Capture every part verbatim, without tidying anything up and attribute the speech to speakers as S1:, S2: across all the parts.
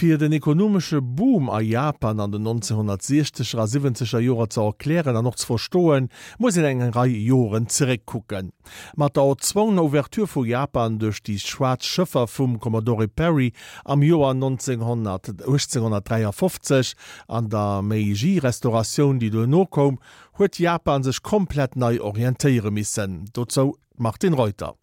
S1: Für den ökonomischen Boom a Japan an den neunzehnhundertsechziger siebziger Jahren zu erklären und noch zu verstehen, muss in eine Reihe Jahren zurückgucken. Mit der zwangenen Ouverture von Japan durch die Schwarzschiffer vom Commodore Perry am Jahr achtzehnhundertdreiundfünfzig an der Meiji-Restauration, die danach kam, hat Japan sich komplett neu orientieren müssen. Dazu Martin Reuter.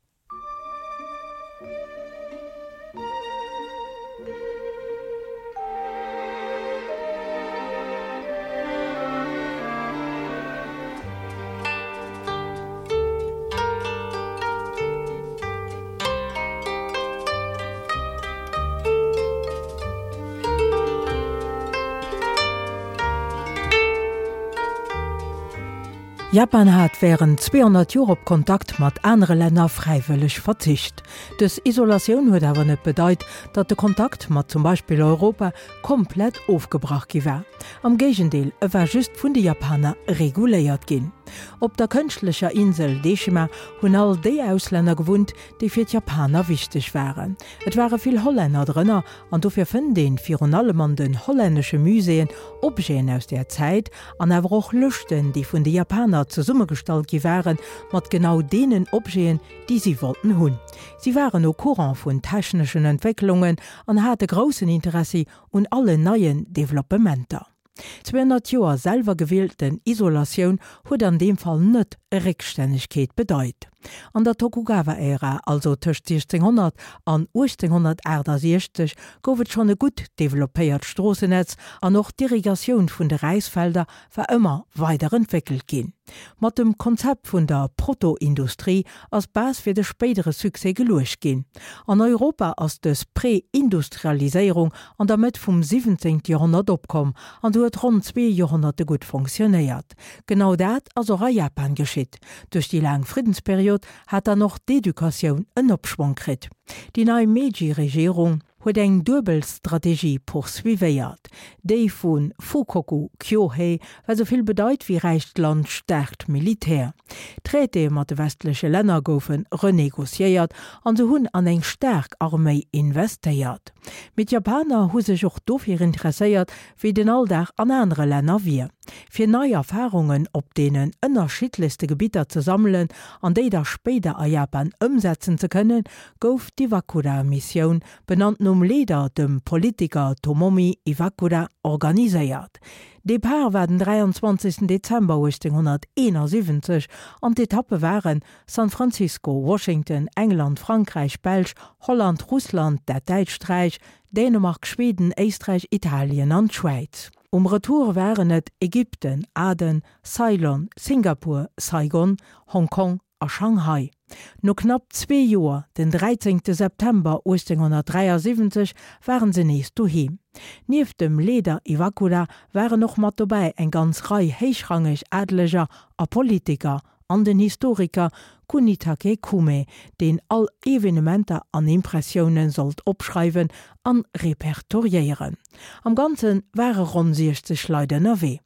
S2: Japan hat während zweihundert Jahre op Kontakt mit anderen Ländern freiwillig verzicht. Das Isolation hat aber nicht bedeutet, dass der Kontakt mit zum Beispiel Europa komplett aufgebracht war. Am Gegenteil, er war just von den Japanern reguliert gehen. Op der künstlichen Insel Deshima haben all die Ausländer gewohnt, die für die Japaner wichtig waren. Es waren viele Holländer drin und dafür finden für allem an den holländischen Museen Objekte aus der Zeit und aber auch Lüchten, die von den Japanern zusammengestellt waren, mit genau denen Objekten, die sie wollten haben. Sie waren au courant von technischen Entwicklungen und hatten großes Interesse an allen neuen Developmenten. zweihundert Jahre selber gewählten Isolation hat an dem Fall nicht Rückständigkeit bedeutet. An der Tokugawa-Ära, also zwischen sechzehnhundert und achtzehnhundertachtundsechzig, gab es schon ein gut developiertes Straßennetz und auch die Irrigation von den Reisfeldern war immer weiterentwickelt gehen. Mit dem Konzept von der Proto-Industrie als Basis für den späteren Succès gelöst gehen. An Europa als das Präindustrialisierung und damit vom siebzehnten Jahrhundert abkommen und hat rund zwei Jahrhunderte gut funktioniert. Genau das ist auch in Japan geschieht. Durch die lange Friedensperiode hat er noch die Education einen Abschwung gekriegt. Die neue Meiji-Regierung hat eine Doppelstrategie poursuiviert. Die von Fukoku Kyohei, weil so viel bedeutet wie reicht Land stärkt Militär. Treaty mit den westlichen Ländern gofen renegociiert und sie haben an eine starke Armee investiert. Mit Japaner haben sich auch dafür interessiert, wie den Alltag an anderen Ländern wir. Für neue Erfahrungen auf denen unterschiedlichste Gebiete zu sammeln und die da später in Japan umsetzen zu können, gouf die Iwakura-Mission, benannt um Leader dem Politiker Tomomi Iwakura, organisiert. Die Paar werden dreiundzwanzigsten Dezember achtzehnhunderteinundsiebzig und die Etappe waren San Francisco, Washington, England, Frankreich, Belgien, Holland, Russland, der Deutschreich, Dänemark, Schweden, Österreich, Italien und Schweiz. Um Retour waren es Ägypten, Aden, Ceylon, Singapur, Saigon, Hongkong und Shanghai. No knapp zwei Jahre, den dreizehnten September achtzehnhundertdreiundsiebzig, waren sie nächst daheim. Neben dem Leader Iwakura waren noch mit dabei eine ganze Reihe hochrangig Adliger und Politiker und den Historiker Kunitake Kume, den all Evenementen an Impressionen sollt abschreiben und repertoriieren. Am Ganzen waren rund sechzig Leute dabei.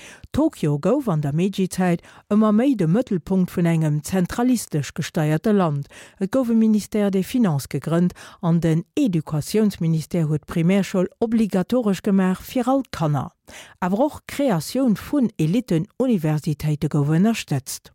S2: Tokio gouf an der Meiji-Zeit immer méi de Mëttelpunkt vun engem zentralistisch gesteuerte Land. Et gouf ein Ministère des Finances gegrünnt an den Edukationsminister huet Primärschule obligatorisch gemacht fir all Kanner. Aber auch Kreation vun Elitenuniversitäten gouf unterstützt.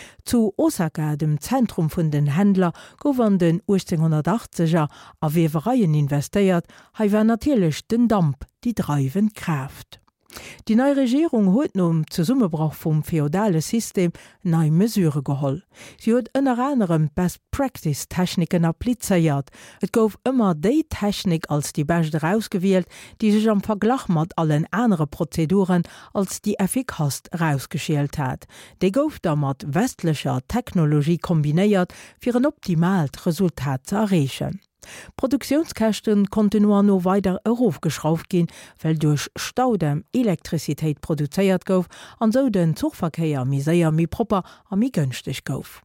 S2: Zu Osaka, dem Zentrum vun den Händler, gouf an den achtzehnhundertachtziger a Wewereien investiert, ha war natürlich den Damp die treibende Kraft. Die neue Regierung hat nun zum Zusammenbruch vom feudalen System neue Mesuren geholt. Sie hat unter anderem Best-Practice-Techniken appliziert. Es gab immer die Technik als die beste ausgewählt, die sich am Vergleich mit allen anderen Prozeduren als die effikast rausgeschält hat. Die gab damit westlicher Technologie kombiniert, für ein optimales Resultat zu erreichen. Produktionskosten konnten nur noch weiter heraufgeschraubt gehen, weil durch Staudämm Elektrizität produziert gouf und so den Zugverkehr mi sehr mi proper und mi günstig gouf.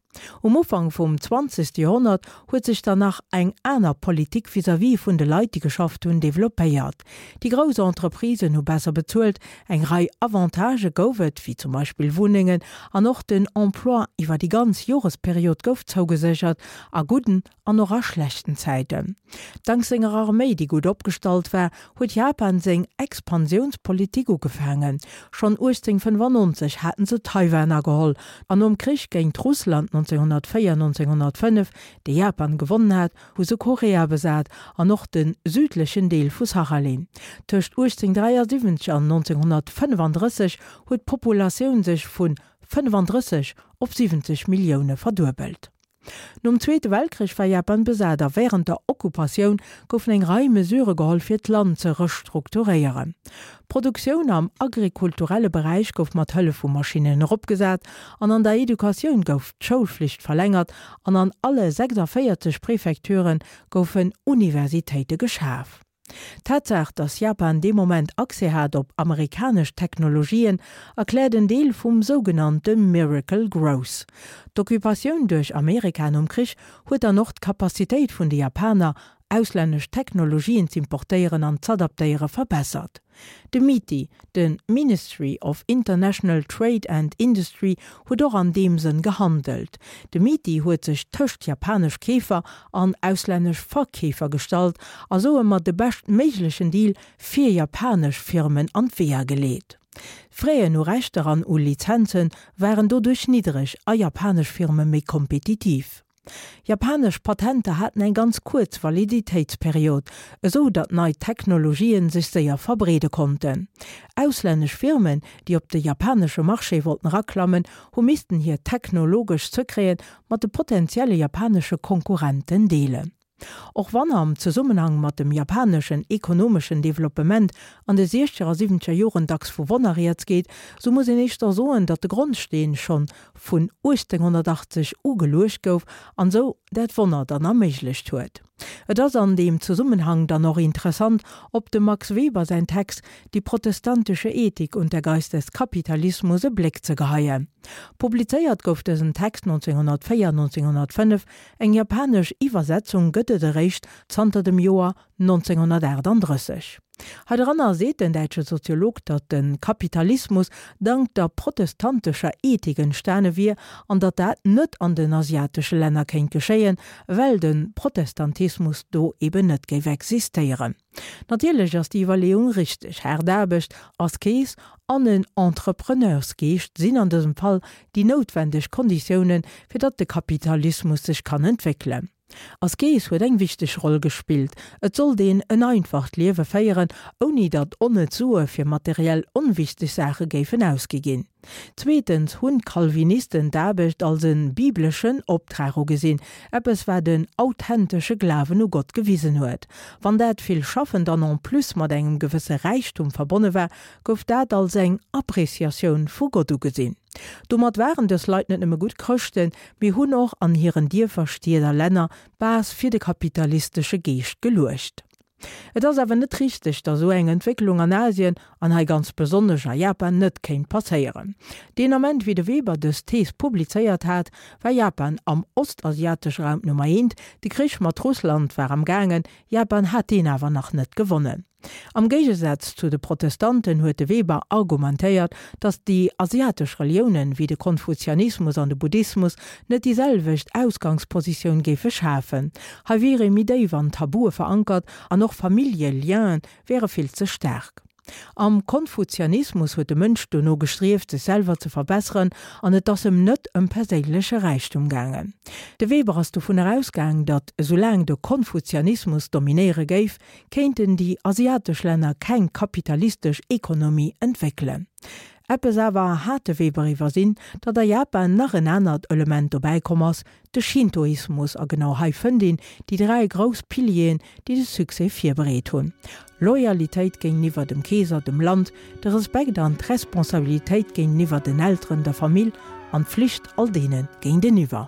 S2: Um Ufang vum zwanzigsten Jahrhundert huet sich danach eng einer Politik vis-à-vis vun de Leiit die geschafft hun developéiert. Die grosse Entreprisen hu besser bezuelt, eng Rei Avantage goufet, wie zum Beispiel Wohningen, an noch den Emploi iwwer die ganz Joresperiod gouf zougesichert, a guten an noch a schlechten Zeiten. Dank senger Armee, die gut opgestalt war, huet Japan seg Expansionspolitik ugefangen. Schon achtzehnhundertfünfundneunzig hatten se Taiwaner geholl, an um Krieg géint Russland neunzehnhundertvier neunzehnhundertfünf, de Japan gewonnen hat, hu se Korea besat, an noch den südlichen Deel vu Sachalin. Tëcht achtzehnhundertsiebundreißig an neunzehnhundertfünfunddreißig huet d'Populationun sech vun fünfunddreißig op siebzig Millioune verdurbelt. Nom Zweite Weltkrieg war Japan besat, a während der Okkupatioun goufen eng Rei Mesure geholl fir d Land ze restrukturieren. Produktionioun am agrikulturelle Bereich gouf mat Hëlle vu Maschinen opgesat, an an der Edukaioun gouf d'Schulpflicht verlängert, an an alle sechsundvierzig Präfekturen goufen Universitéite geschaf. Tatsache, dass Japan dem Moment Achse hat op amerikasch Technologien, erklärt den Deel vum sogenannten Miracle Growth. D'Okkupatioun durch Amerika um Krieg huet er noch d'Kapazitéit vun de Japaner, auslännesch Technologien zu importieren an zu adaptieren verbessert. De M I T I, den Ministry of International Trade and Industry, huet auch an dem Sinn gehandelt. De M I T I huet sich töcht japanisch Käfer an auslännesch Verkäfer gestalt, also immer de best möglichen Deal vier japanisch Firmen an Wehr gelegt. Freie nur Rechte an u Lizenzen waren dodurch niedrig, a japanisch Firmen méi kompetitiv. Japanisch Patente hatten ein ganz kurz Validitätsperiod, so dat neue Technologien sich sehr verbrede konnten. Ausländische Firmen, die op de japanische Marché wollten raklammen, ho missten hier technologisch zu kreen, mat de potenzielle japanische Konkurrenten deelen. Auch wann am Zusammenhang mit dem japanischen ökonomischen Development an de sechziger siebziger Joren dacks verwonneriert geht, so muss ich nicht sagen, dass der Grundstein schon von achtzehnhundertachtzig ugelucht gouf, an so dat Wonner dann ermöglicht huet. Das an dem Zusammenhang dann noch interessant, ob de Max Weber sein Text die protestantische Ethik und der Geist des Kapitalismus e Blick zu geheien. Publiziert gouf diesen Text neunzehnhundertvier neunzehnhundertfünf eng japanisch Übersetzung göttete Recht zanter dem Joar neunzehnhundertachtunddreißig. Hadranner seht den deutsche Soziolog, dat den Kapitalismus dank der protestantischer Ethiken sterne wie an dat dat net an den asiatische Länder kennt geschehen, weil den Protestantismus do eben net gew existieren. Natürlich ist die Überlegung richtig, Herr Derbecht als Käes an den Entrepreneursgeist sind an diesem Fall die notwendigen Konditionen, für dat der Kapitalismus sich kann entwickeln. Als Gees huet eng wichtig Rolle gespielt. Et soll den een einfach Liewe feieren, oni dat onne Zue fir materiell unwichtig Sache géfen ausgegin. Zweitens hunn Calvinisten dabecht als een biblischen Optrago gesinn, eppes war den authentische Glaven u Gott gewiesen huet. Wann dat viel schaffen dann an plus mat engem gewisse Reichtum verbonne war, gouf dat als eng Appreciation vu Gott u gesinn. Domat waren des Leiit net immer gut krchten, wie hunn auch an hireieren Dirverstehender Länder bas fir de kapitalistische Geest gelurcht. Et ass awer net richtig, dat so eng Entwicklung an Asien an hai ganz besonderscher Japan net kéint passeieren. Den Amment wie de Weber des Tees publizeiert hat, war Japan am ostasiatischen Raum Nummer eins, die Krieg mat Russland war am gangen, Japan hat den awer noch net gewonnen. Am Gegensatz zu de Protestanten huet de Weber argumentéiert, dass die asiatisch Religionen wie de Konfuzianismus an de Buddhismus net dieselwicht Ausgangsposition gefe schafen. Ha wäre Idee van Tabue verankert, an noch Familielien wäre viel zu stark. Am Konfuzianismus huet de Mënsch do no gestreeft, sich selber zu verbessern, an et ass em net em perélesche Reichtum gangen. De Weber ass du vun herausgang, dat solang de Konfuzianismus dominéere géif, kéinten die asiatisch Länder kein kapitalistisch Ökonomie entwickeln. Eppes awer hatte Weber iwwer sinn, dat der Japan nach en anert Element vorbeikommmers, de Shintoismus a genau hai fëndin, die drei Gros Pilien, die de Suse firbereet hunn. Loyalitéit géint niwer dem Käser dem Land, de Respekt an d'Responsabiltäit géint niwer den Eltern der Famill, an Pflicht all denen géint den iwwer.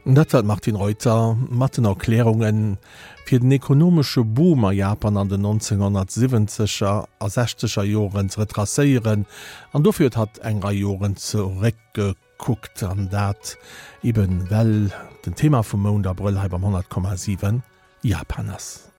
S1: Dat wird Martin Reuter matten Erklärungen fir den ekonomsche Boom a Japan an den neunzehnhundertsiebziger a sechziger Joren ze retracéieren, an dofir hat enger Joren zereckgeguckt an dat eben well den Thema vum Mond April beim hundert Komma sieben Japaners.